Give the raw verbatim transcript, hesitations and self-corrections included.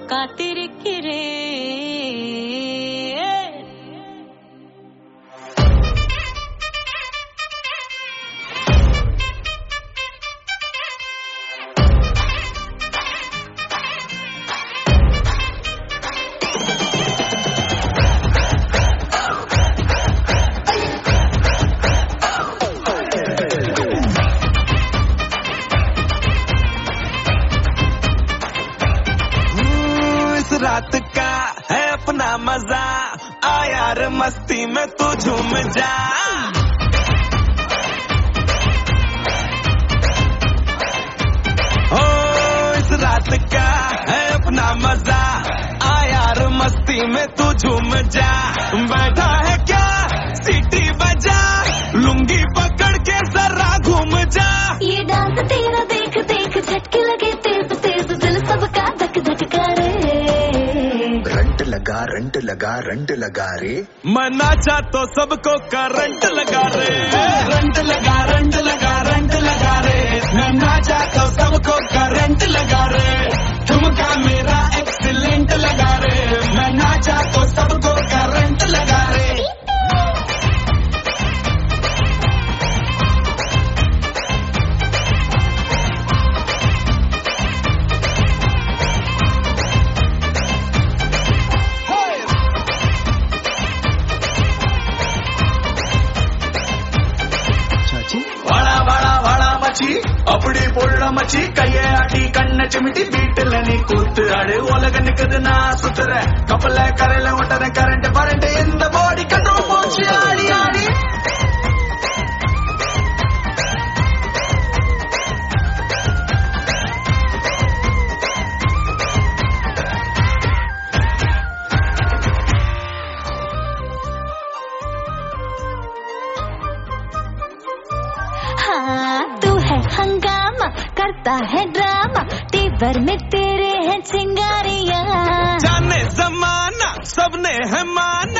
காத்திருக்கிறேன். रात का है अपना मजा, आ यार मस्ती में तू झूम जा. ओ इस रात का है अपना मजा, आ यार मस्ती में तू झूम जा. बैठा है क्या सीटी बजा, लुंगी पकड़ के जरा घूम जा. ये डांस तेरा देख देख झटके लगे तेज तेज, दिल सबका धक धक करे. रंट लगा रंट लगा रंट लगा रे, मैं नाचा तो सबको करंट लगा रे. रंट लगा रंट लगा रंट लगा रे, मैं नाचा तो सबको करंट लगा रे. ठुमका मेरा एक्सीलेंट लगा रे, मैं नाचा तो सबको करंट लगा रे. அப்படி பொருள மச்சி கைய ஆட்டி கண்ண சிமிட்டி வீட்டுல நீ கூத்து ஆடு. உலக நிக்குது நான் சுத்துற கப்பல கரையில ஓட்டுற கரண்ட் பரண்ட் இந்த பாடி கண்ட்ரோல் போச்சு ஆடி ஆடி. हंगामा करता है ड्रामा, तेवर में तेरे हैं चिंगारियां. जाने जमाना सबने है माना,